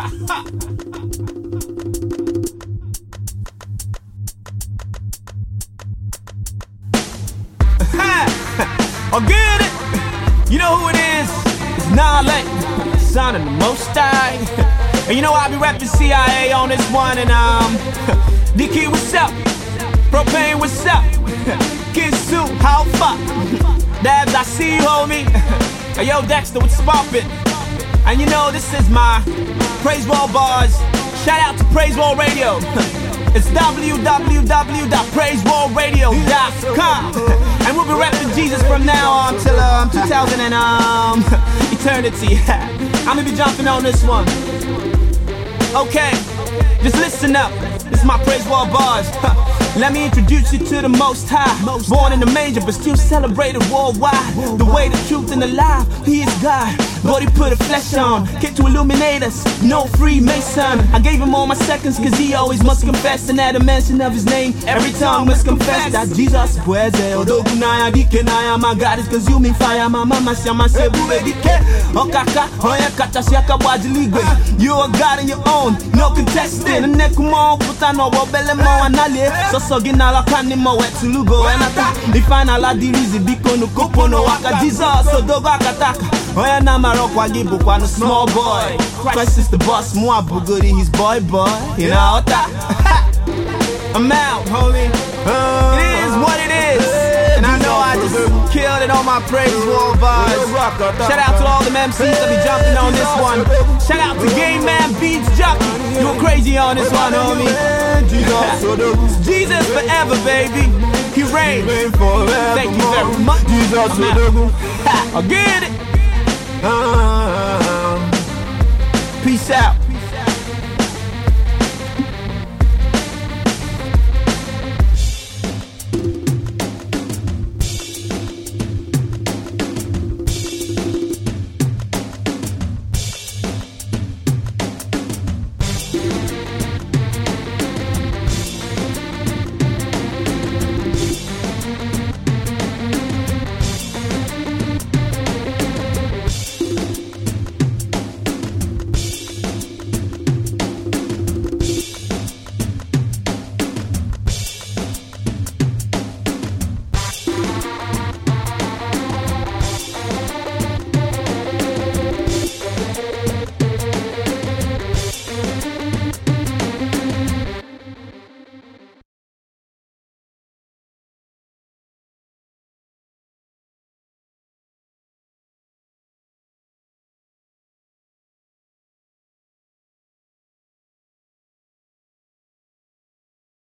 Oh, get it? You know who it is? It's Nale, son of the Most High. And you know I'll be rapping CIA on this one. And DK, what's up? Propane, what's up? Kid Sue, how fuck? Dabs, I see you, homie. Hey, yo, Dexter, what's poppin'? And you know this is my Praise Wall bars. Shout out to Praise Wall Radio. It's www.praisewallradio.com. And we'll be rapping Jesus from now on till 2000 and eternity. I'm gonna be jumping on this one. Okay, just listen up. This is my Praise Wall bars. Let me introduce you to the Most High. Born in the manger but still celebrated worldwide. The way, the truth, and the life, He is God. But He put a flesh on, came to illuminate us, no Freemason. I gave Him all my seconds cause He always must confess. And at the mention of His name, every tongue must confess that Jesus puede. Odogunaya dikenaya, my God is consuming fire. My mama shama sebuwe dike. Okaka, oya kata siaka wajiligwe. You are God on your own, no contesting. Nekumo putano wobele mo anale. So ginala kanimo wetulugo enata. Ifana la dirizi biko no kopo no waka. Jesus odogo akataka. Oya na marokwa gibu kwa no small boy. Christ is the boss, moi buguri his boy. You know what that? I'm out, homie. It is what it is. And I know I just killed it on my Praise Wall bars. Shout out to all the MCs that be jumping on this one. Shout out to Game Man Beats Jockey. You were crazy on this one, homie. Jesus forever, baby. He reigns. Thank you very much. I'll get it.